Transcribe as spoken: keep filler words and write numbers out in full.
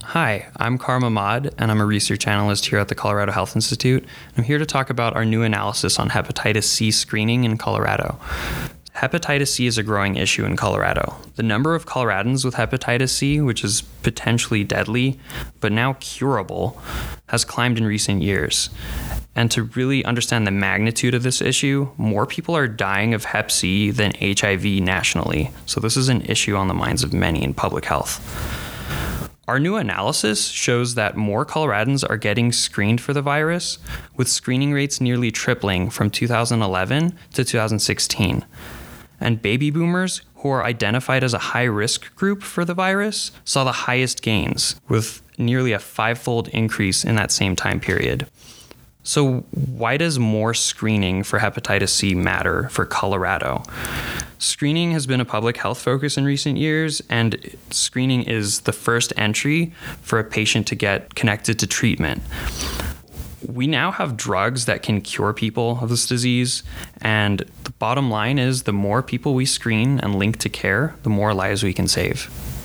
Hi, I'm Kar Mamad, and I'm a research analyst here at the Colorado Health Institute. I'm here to talk about our new analysis on hepatitis C screening in Colorado. Hepatitis C is a growing issue in Colorado. The number of Coloradans with hepatitis C, which is potentially deadly, but now curable, has climbed in recent years. And to really understand the magnitude of this issue, more people are dying of hep C than H I V nationally. So this is an issue on the minds of many in public health. Our new analysis shows that more Coloradans are getting screened for the virus, with screening rates nearly tripling from two thousand eleven to two thousand sixteen. And baby boomers, who are identified as a high-risk group for the virus, saw the highest gains, with nearly a five-fold increase in that same time period. So why does more screening for hepatitis C matter for Colorado? Screening has been a public health focus in recent years, and screening is the first entry for a patient to get connected to treatment. We now have drugs that can cure people of this disease, and the bottom line is the more people we screen and link to care, the more lives we can save.